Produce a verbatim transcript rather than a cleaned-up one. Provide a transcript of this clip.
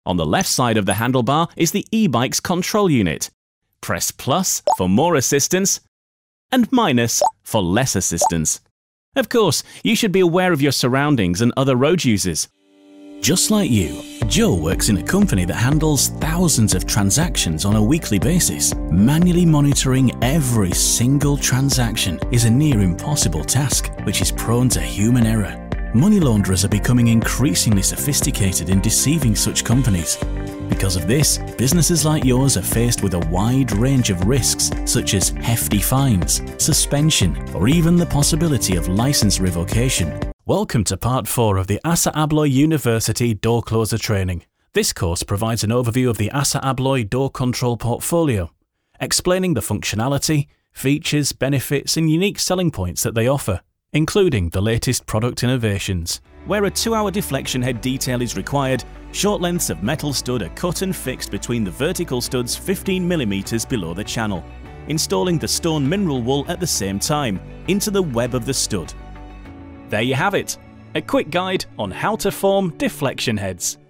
On the left side of the handlebar is the e-bike's control unit. Press plus for more assistance and minus for less assistance. Of course, you should be aware of your surroundings and other road users. Just like you, Joe works in a company that handles thousands of transactions on a weekly basis. Manually monitoring every single transaction is a near impossible task, which is prone to human error. Money launderers are becoming increasingly sophisticated in deceiving such companies. Because of this, businesses like yours are faced with a wide range of risks, such as hefty fines, suspension, or even the possibility of license revocation. Welcome to part four of the ASSA ABLOY University Door Closer Training. This course provides an overview of the ASSA ABLOY door control portfolio, explaining the functionality, features, benefits, and unique selling points that they offer, including the latest product innovations. Where a two-hour deflection head detail is required, short lengths of metal stud are cut and fixed between the vertical studs fifteen millimeters below the channel, installing the stone mineral wool at the same time into the web of the stud. There you have it, a quick guide on how to form deflection heads.